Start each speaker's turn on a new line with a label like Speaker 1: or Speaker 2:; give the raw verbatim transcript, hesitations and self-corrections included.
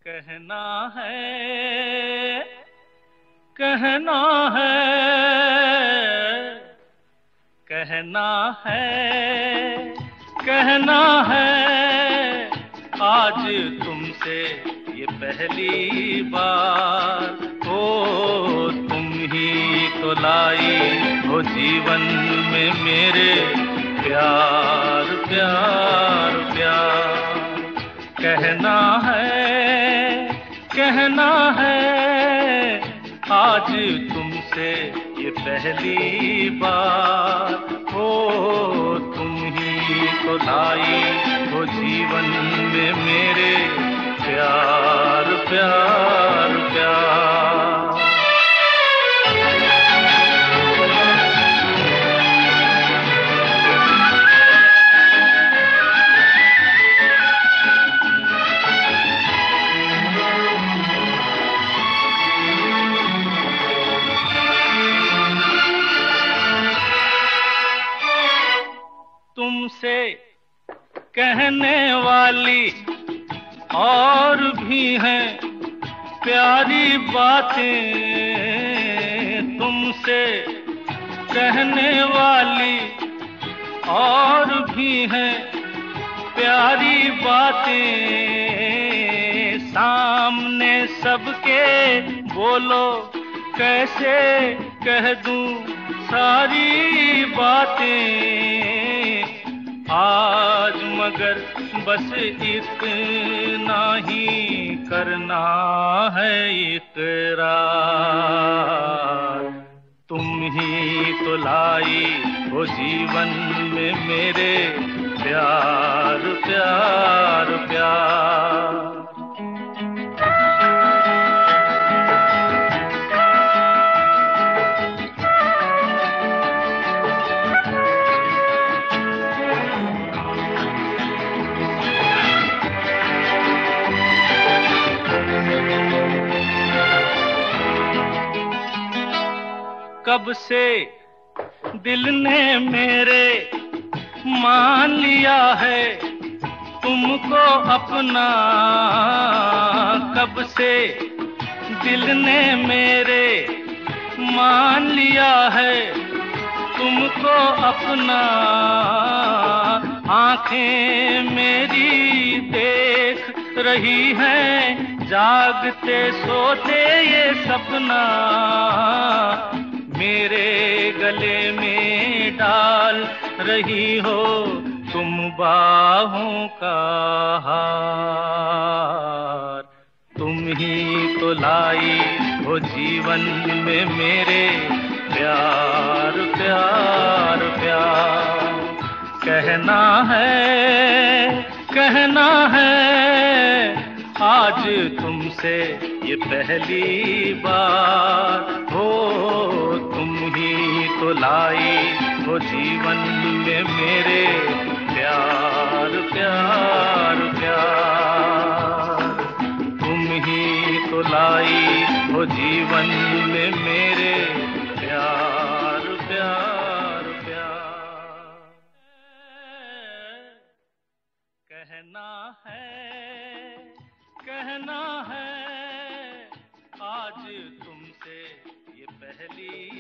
Speaker 1: कहना है, कहना है, कहना है, कहना है, आज तुमसे ये पहली बार। ओ तुम ही तो लाई हो जीवन में मेरे प्यार प्यार प्यार। कहना है, कहना है, आज तुमसे ये पहली बार। हो तुम ही तो लाई हो जीवन में मेरे प्यार प्यार प्यार। तुमसे कहने वाली और भी हैं प्यारी बातें, तुमसे कहने वाली और भी हैं प्यारी बातें। सामने सबके बोलो कैसे कह दूं सारी बातें। आज मगर बस इतना ही करना है इकरार। तुम ही तो लाई हो जीवन में मेरे प्यार प्यार प्यार। कब से दिल ने मेरे मान लिया है तुमको अपना। कब से दिल ने मेरे मान लिया है तुमको अपना। आंखें मेरी देख रही हैं जागते सोते ये सपना। मेरे गले में डाल रही हो तुम बाहों का हार। तुम ही तो लाई हो जीवन में मेरे प्यार प्यार प्यार। कहना है, कहना है, आज तुमसे ये पहली बार। हो तुम ही तो लाई हो जीवन में मेरे प्यार प्यार प्यार। तुम ही तो लाई हो जीवन में मेरे प्यार प्यार प्यार। कहना है, कहना है, आज तुमसे ये पहली